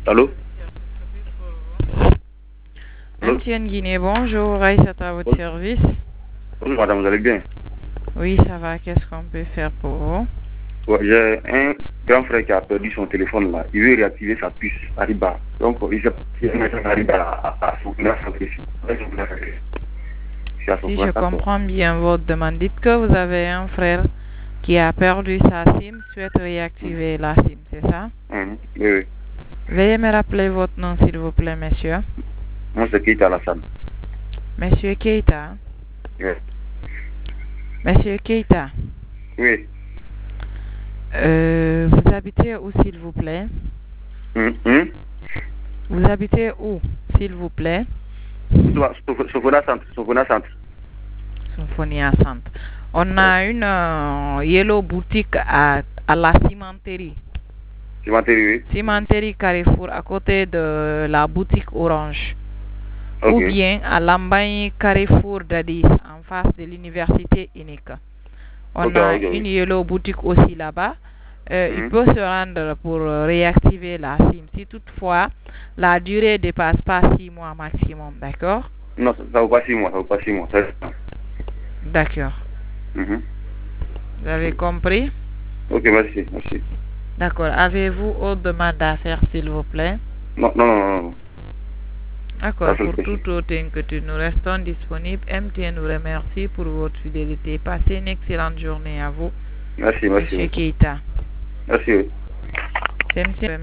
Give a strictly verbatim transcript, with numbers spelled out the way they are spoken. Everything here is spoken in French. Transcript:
Allô? M T N Guinée, bonjour, Aïssata à votre Oui. service. Bonjour madame, vous allez bien? Oui, ça va, qu'est-ce qu'on peut faire pour vous? Ouais, j'ai un grand frère qui a perdu son téléphone là. Il veut réactiver sa puce Ariba. Donc il s'est parti à Ariba à, à son place ici. Si je comprends bien votre demande, dites que vous avez un frère qui a perdu sa SIM, souhaite réactiver la SIM, c'est ça? Mmh. Oui, oui. Veuillez me rappeler votre nom, s'il vous plaît, monsieur. Moi, c'est Keita Alassane. Monsieur Keita. Oui. Monsieur Keita. Oui. Euh, vous habitez où, s'il vous plaît? Mmh. Mmh. Vous habitez où, s'il vous plaît? Sofona Centre. Sofona Centre. Symphonia Centre. On a une euh, Yellow boutique à, à la cimenterie. Cimenterie, oui. Cimenterie Carrefour, à côté de la boutique Orange. Okay. Ou bien à Lambaye Carrefour d'Addis, en face de l'université unique. On Okay, a okay. une Yellow boutique aussi là-bas. Euh, Mm-hmm. Il peut se rendre pour réactiver la SIM. Si toutefois, la durée ne dépasse pas six mois maximum, d'accord? Non, ça ne vaut pas six mois, ça ne vaut pas six mois. D'accord. Mm-hmm. Vous avez compris? Ok, merci, merci. D'accord. Avez-vous autre demande à faire, s'il vous plaît? Non, non, non, non. non. D'accord. Pour toute autre inquiétude, nous restons disponibles. M T N vous remercie pour votre fidélité. Passez une excellente journée à vous. Merci, merci. Monsieur Keita. Merci. C'est monsieur